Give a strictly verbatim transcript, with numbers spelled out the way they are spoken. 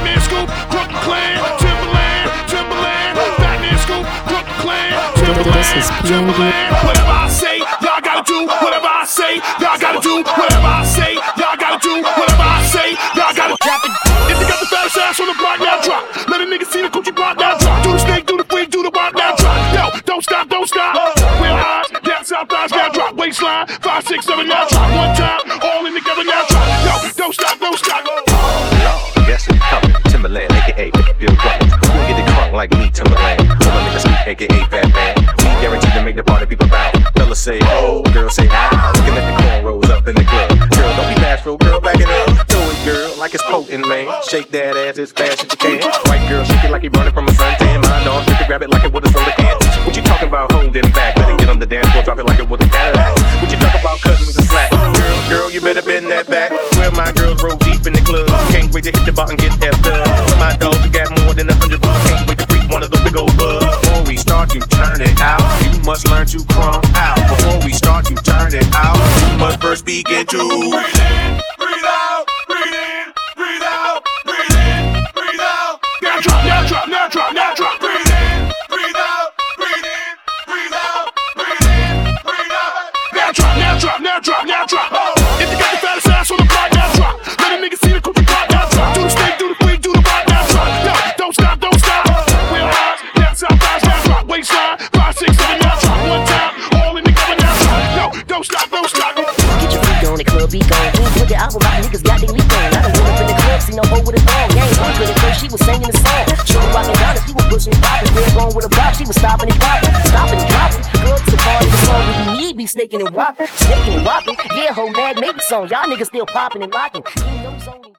Batman Scoop, Brooklyn Clan, Timberland, Timberland, Batman Scoop, Brooklyn Clan, Timberland, Timberland. Whatever I say, y'all gotta do. Whatever I say, y'all gotta do. Whatever I say, y'all gotta do. Whatever I say, y'all gotta drop it. If you got the fattest ass on the block, now drop. Let a nigga see the coochie block, now drop. Do the snake, do the freak, do the walk, now drop. Yo, don't stop, don't stop. Real highs, down south thighs, now drop. Waistline, five, six, seven, now drop. One time, all in together, now drop. Yo, don't stop, don't stop. Lord, guess who's coming? Timberland, aka Bill Runnels. Who gon' get it crunk like me, Timberland? All my niggas speak, aka Fat Man. We guaranteed to make the party people bounce. Fellas say oh, girls say ah. Looking at the cornrows up in the club. Girl, don't be bashful, girl, back it up. Do it, girl, like it's potent, man. Shake that ass as fast as you can. White girl, shake it like you running from a suntan. My dog, shake it, grab it like it was a soda can. What you talking about holding back? Let it get on the dance floor, drop it like it was a Cadillac. What you talk about cutting the slack? Girl, girl, you better bend that back. Where my girls roll deep in the club. Can't wait to hit the bar and get effed up. My dog, you got more than a hundred bucks. Can't wait to freak one of those big old bugs. Before we start, you turn it out. You must learn to crumb out. Before we start, you turn it out. You must first begin to breathe in, breathe out, breathe in, breathe out, breathe in, breathe out. Now drop, now drop, now drop, now drop. Breathe in, breathe out, breathe in, breathe out, breathe in, breathe out. Now drop, now drop, now drop, now drop. If you got the fattest ass on the block, now drop. Let a nigga see the coochie block, now drop. Do the snake, do the freak, do the rock, now drop. Yo, don't stop, don't stop. Real highs, down south thighs, now drop. Waistline, five, six, seven, now drop. One time, all in together, now drop. Yo, don't stop, don't stop. Get your freak on, the club be gone. Who put the album out, niggas got their leak on. I done went up in the club, see no hoe with a thong. Gang, one couldn't know she was singing the song. She was rocking down and she was pushing and popping. Red going with a pop, she was stopping and popping. Stopping and dropping. Girls to the party, the song we need be snaking and whopping. Snaking and whopping. Yeah, whole nag, maybe song. Y'all niggas still popping and locking. You know,